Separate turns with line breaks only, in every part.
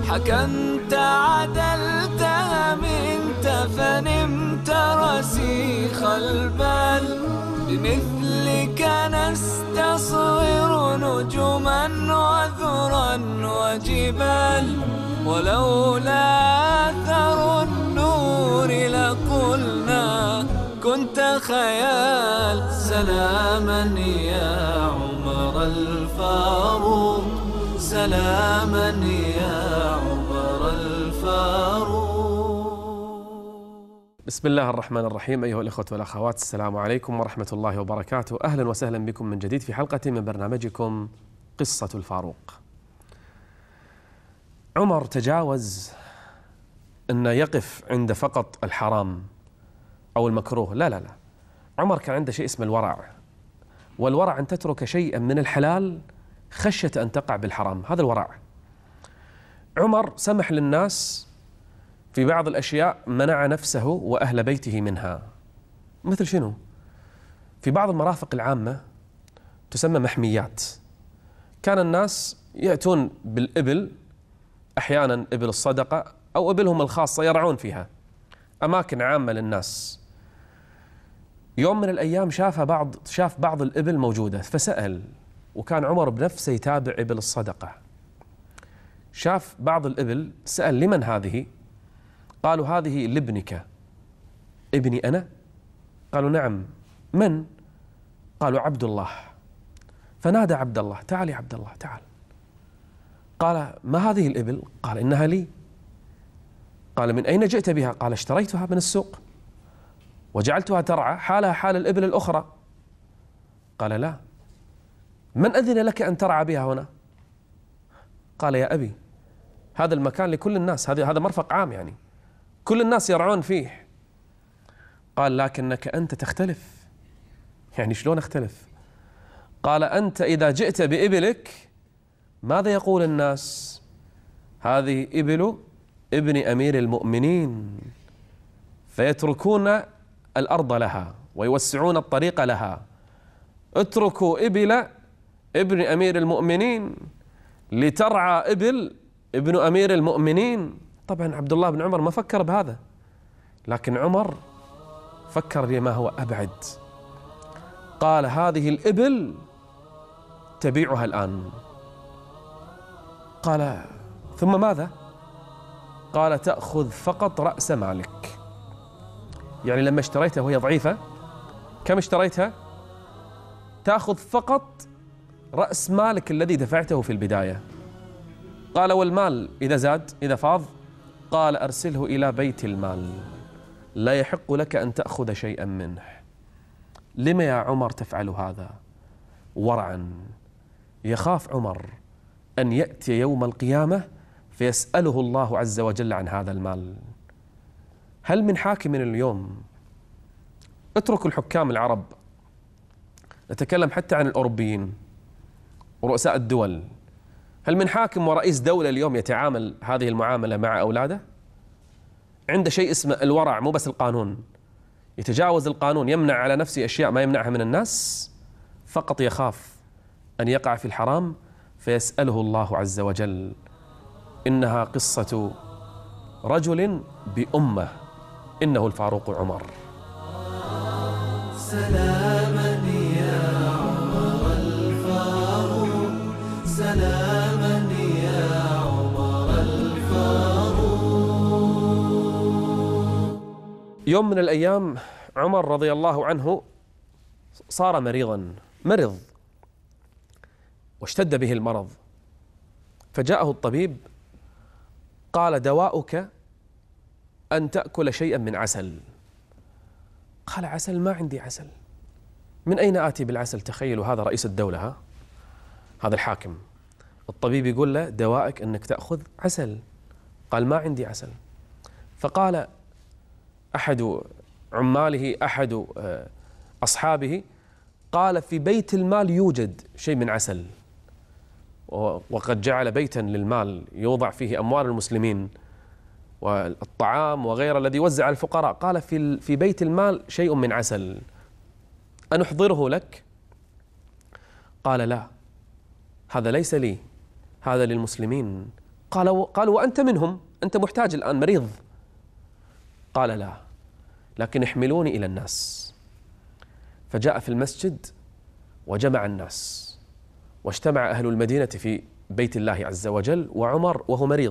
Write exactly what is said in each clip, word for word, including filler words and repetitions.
حكمت عدلت أمنت فنمت رسيخ البال، بمثلك نستصغر نجما وذرا وجبال، ولولا أثر النور لقلنا كنت خيال. سلاما يا عمر الفاروق، سلاما يا عمر الفاروق.
بسم الله الرحمن الرحيم. أيها الأخوة والأخوات، السلام عليكم ورحمة الله وبركاته. أهلا وسهلا بكم من جديد في حلقة من برنامجكم قصة الفاروق. عمر تجاوز أن يقف عند فقط الحرام أو المكروه، لا لا لا. عمر كان عنده شيء اسمه الورع، والورع أن تترك شيئا من الحلال خشية أن تقع بالحرام، هذا الورع. عمر سمح للناس في بعض الأشياء منع نفسه وأهل بيته منها. مثل شنو؟ في بعض المرافق العامة تسمى محميات، كان الناس يأتون بالإبل، أحيانا إبل الصدقة أو إبلهم الخاصة، يرعون فيها أماكن عامة للناس. يوم من الأيام شاف بعض شاف بعض الإبل موجودة فسأل، وكان عمر بنفسه يتابع إبل الصدقة. شاف بعض الإبل سأل: لمن هذه؟ قالوا: هذه لابنك. ابني أنا؟ قالوا: نعم. من؟ قالوا: عبد الله. فنادى عبد الله: تعال يا عبد الله تعال. قال: ما هذه الإبل؟ قال: إنها لي. قال: من أين جئت بها؟ قال: اشتريتها من السوق وجعلتها ترعى حالها حال الإبل الأخرى. قال: لا. من أذن لك أن ترعى بها هنا؟ قال: يا أبي، هذا المكان لكل الناس، هذا هذا مرفق عام، يعني كل الناس يرعون فيه. قال: لكنك أنت تختلف. يعني شلون أختلف؟ قال: أنت إذا جئت بإبلك ماذا يقول الناس؟ هذه إبل ابن أمير المؤمنين، فيتركون الأرض لها ويوسعون الطريق لها. اتركوا إبل ابن أمير المؤمنين لترعى إبل ابن أمير المؤمنين. طبعا عبد الله بن عمر ما فكر بهذا، لكن عمر فكر بما هو أبعد. قال: هذه الإبل تبيعها الآن. قال: ثم ماذا؟ قال: تأخذ فقط رأس مالك. يعني لما اشتريتها وهي ضعيفة، كم اشتريتها؟ تأخذ فقط رأس مالك الذي دفعته في البداية. قال: والمال إذا زاد إذا فاض؟ قال: أرسله إلى بيت المال، لا يحق لك أن تأخذ شيئا منه. لما يا عمر تفعل هذا؟ ورعا. يخاف عمر أن يأتي يوم القيامة فيسأله الله عز وجل عن هذا المال. هل من حاكم اليوم، اترك الحكام العرب، نتكلم حتى عن الأوروبيين ورؤساء الدول، هل من حاكم ورئيس دولة اليوم يتعامل هذه المعاملة مع أولاده؟ عنده شيء اسمه الورع، مو بس القانون، يتجاوز القانون، يمنع على نفسه أشياء ما يمنعها من الناس، فقط يخاف أن يقع في الحرام فيسأله الله عز وجل. إنها قصة رجل بأمة، إنه الفاروق عمر.
سلاما يا عمر الفاروق، سلاما يا عمر الفاروق.
يوم من الأيام عمر رضي الله عنه صار مريضا، مرض واشتد به المرض، فجاءه الطبيب قال: دواؤك أن تأكل شيئا من عسل. قال: عسل؟ ما عندي عسل، من أين آتي بالعسل؟ تخيلوا، هذا رئيس الدولة، ها؟ هذا الحاكم. الطبيب يقول له: دوائك أنك تأخذ عسل. قال: ما عندي عسل. فقال أحد عماله، أحد أصحابه، قال: في بيت المال يوجد شيء من عسل، وقد جعل بيتا للمال يوضع فيه أموال المسلمين والطعام وغيره الذي يوزع على الفقراء. قال: في في بيت المال شيء من عسل، أنحضره لك؟ قال: لا، هذا ليس لي، هذا للمسلمين. قالوا قالوا وأنت منهم، أنت محتاج الآن مريض. قال لا، لكن احملوني إلى الناس. فجاء في المسجد وجمع الناس، واجتمع أهل المدينة في بيت الله عز وجل، وعمر وهو مريض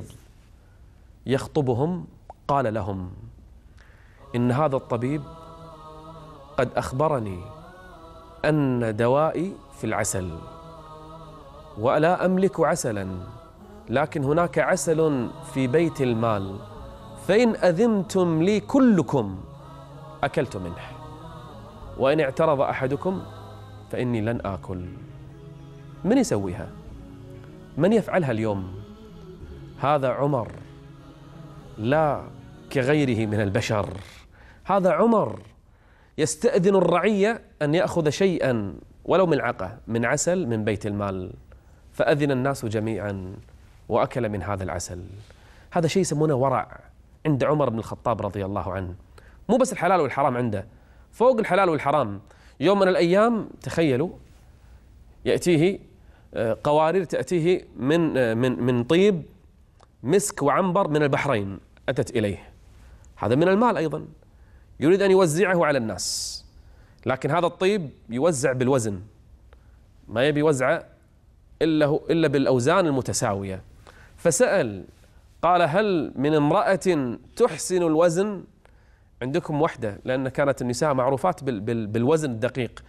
يخطبهم قال لهم: إن هذا الطبيب قد أخبرني أن دوائي في العسل، ولا أملك عسلا، لكن هناك عسل في بيت المال، فإن أذنتم لي كلكم أكلت منه، وإن اعترض أحدكم فإني لن آكل. من يسويها؟ من يفعلها اليوم؟ هذا عمر لا كغيره من البشر. هذا عمر يستأذن الرعية أن يأخذ شيئا ولو ملعقة من عسل من بيت المال، فأذن الناس جميعا وأكل من هذا العسل. هذا شيء يسمونه ورع عند عمر بن الخطاب رضي الله عنه. مو بس الحلال والحرام عنده، فوق الحلال والحرام. يوم من الأيام تخيلوا يأتيه قوارير تأتيه من من من طيب مسك وعنبر من البحرين، أتت إليه. هذا من المال أيضا، يريد أن يوزعه على الناس، لكن هذا الطيب يوزع بالوزن، ما يبي يوزعه إلا هو إلا بالأوزان المتساوية. فسأل قال: هل من امرأة تحسن الوزن؟ عندكم وحدة، لأن كانت النساء معروفات بالوزن الدقيق.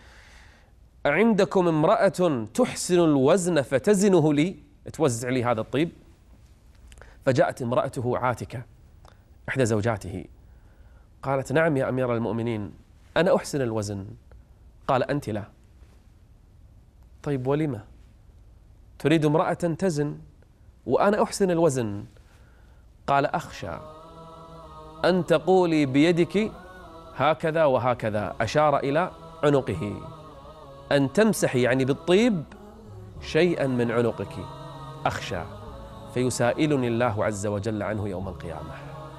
عندكم امرأة تحسن الوزن فتزنه لي، توزع لي هذا الطيب؟ فجاءت امرأته عاتكة إحدى زوجاته، قالت: نعم يا أمير المؤمنين، أنا أحسن الوزن. قال: أنت لا. طيب ولما؟ تريد امرأة تزن وأنا أحسن الوزن. قال: أخشى أن تقولي بيدك هكذا وهكذا، أشار إلى عنقه، أن تمسحي يعني بالطيب شيئا من عنقك، أخشى فيسائلني الله عز وجل عنه يوم القيامة.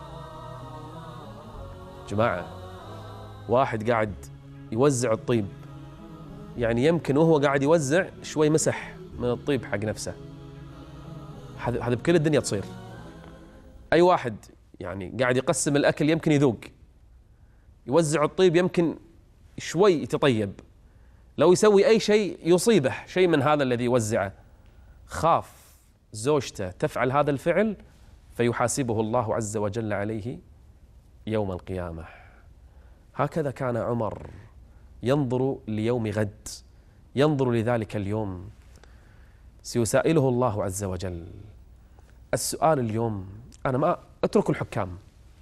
جماعة، واحد قاعد يوزع الطيب، يعني يمكن وهو قاعد يوزع شوي مسح من الطيب حق نفسه. هذا بكل الدنيا تصير. أي واحد يعني قاعد يقسم الأكل يمكن يذوق، يوزع الطيب يمكن شوي يتطيب، لو يسوي أي شيء يصيبه شيء من هذا الذي يوزعه. خاف زوجته تفعل هذا الفعل فيحاسبه الله عز وجل عليه يوم القيامة. هكذا كان عمر ينظر ليوم غد، ينظر لذلك اليوم سيسائله الله عز وجل. السؤال اليوم، أنا ما أترك الحكام،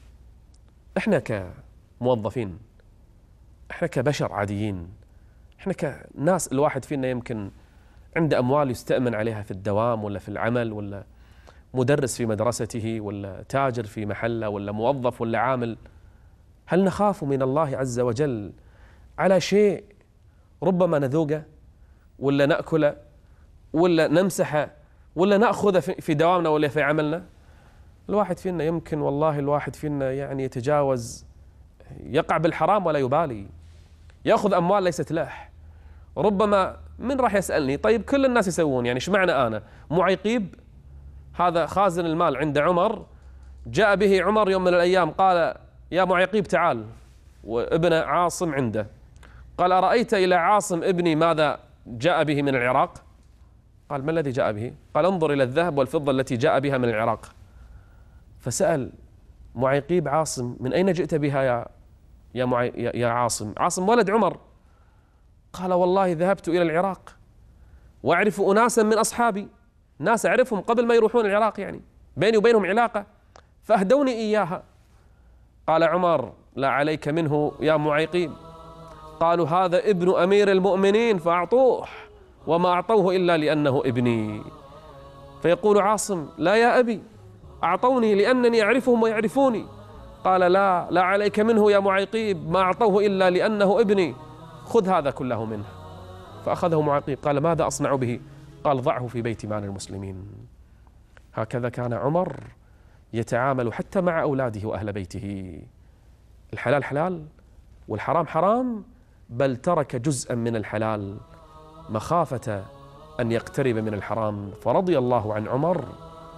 إحنا كموظفين، إحنا كبشر عاديين، إحنا كناس، الواحد فينا يمكن عنده أموال يستأمن عليها في الدوام ولا في العمل، ولا مدرس في مدرسته، ولا تاجر في محله، ولا موظف ولا عامل. هل نخاف من الله عز وجل على شيء ربما نذوقه ولا نأكله ولا نمسحه ولا نأخذه في دوامنا ولا في عملنا؟ الواحد فينا يمكن والله الواحد فينا يعني يتجاوز، يقع بالحرام ولا يبالي، يأخذ أموال ليست له. ربما من راح يسألني: طيب كل الناس يسوون، يعني ايش معنى أنا؟ معيقيب هذا خازن المال عند عمر، جاء به عمر يوم من الأيام قال: يا معيقيب تعال، وابن عاصم عنده، قال: أرأيت إلى عاصم ابني ماذا جاء به من العراق؟ قال: ما الذي جاء به؟ قال: انظر إلى الذهب والفضة التي جاء بها من العراق. فسأل معيقيب عاصم: من أين جئت بها يا يا, معي يا عاصم؟ عاصم ولد عمر. قال: والله ذهبت إلى العراق وأعرف أناسا من أصحابي، ناس أعرفهم قبل ما يروحون العراق، يعني بيني وبينهم علاقة، فأهدوني إياها. قال عمر: لا عليك منه يا معيقيب. قالوا: هذا ابن أمير المؤمنين فأعطوه، وما أعطوه إلا لأنه ابني. فيقول عاصم: لا يا أبي، أعطوني لأنني أعرفهم ويعرفوني. قال: لا لا عليك منه يا معيقيب، ما أعطوه إلا لأنه ابني، خذ هذا كله منه. فأخذه معيقيب. قال: ماذا أصنع به؟ قال: ضعه في بيت مال المسلمين. هكذا كان عمر يتعامل حتى مع أولاده وأهل بيته. الحلال حلال والحرام حرام، بل ترك جزءا من الحلال مخافة أن يقترب من الحرام. فرضي الله عن عمر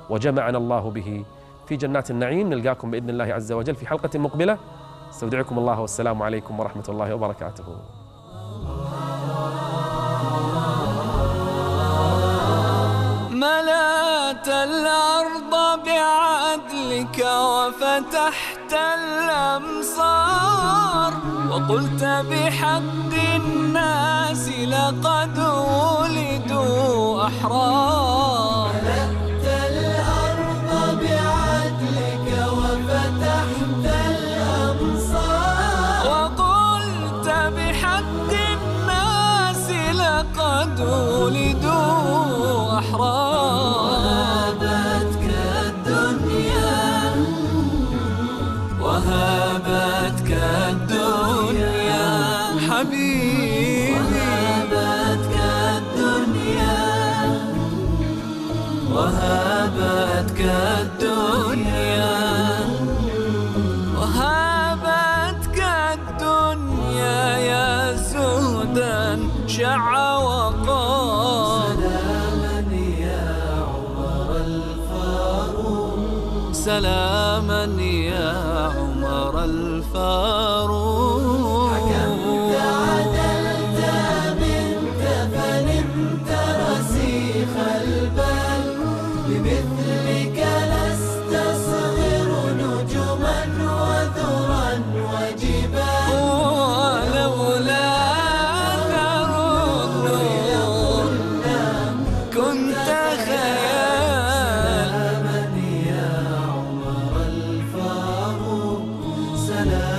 وجمعنا الله به في جنات النعيم. نلقاكم بإذن الله عز وجل في حلقة مقبلة. استودعكم الله والسلام عليكم ورحمة الله وبركاته.
ملأت الأرض بعدلك وفتحت الأمصار، وقلت بحق الناس لقد ولدوا أحرار. ملأت الأرض بعدلك وفتحت الأمصار، وقلت بحق الناس لقد ولدوا أحرار. وهابتك الدنيا وهابتك الدنيا حبيبي، وهابتك الدنيا وهابتك الدنيا وهابتك الدنيا يا زهدا شع وقار. سلاما يا عمر الفاروق. حكمت عدلت منك فنمت رسيخ البال، بمثلك لست صغر نجما وذرا وجبال. ولولا أثر النور كنت خيال. سلام